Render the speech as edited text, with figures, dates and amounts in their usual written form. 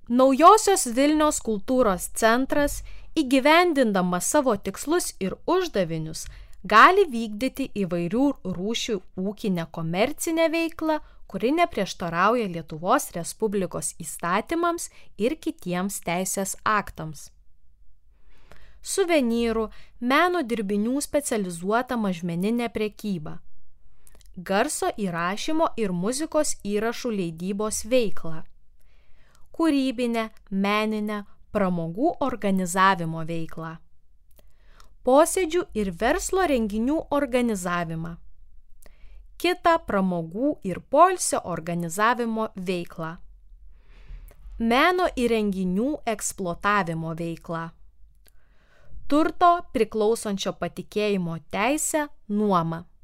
Naujosios Vilnios kultūros centras, įgyvendindamas savo tikslus ir uždavinius, gali vykdyti įvairių rūšių ūkinę komercinę veiklą, kuri neprieštarauja Lietuvos Respublikos įstatymams ir kitiems teisės aktams. Suvenyrų, meno dirbinių specializuota mažmeninė prekyba. Garso įrašymo ir muzikos įrašų leidybos veiklą. Kūrybinę, meninę, pramogų organizavimo veiklą. Posėdžių ir verslo renginių organizavimą. Kitą pramogų ir poilsio organizavimo veiklą. Meno įrenginių eksploatavimo veiklą. Turto priklausančio patikėjimo teisę nuomą.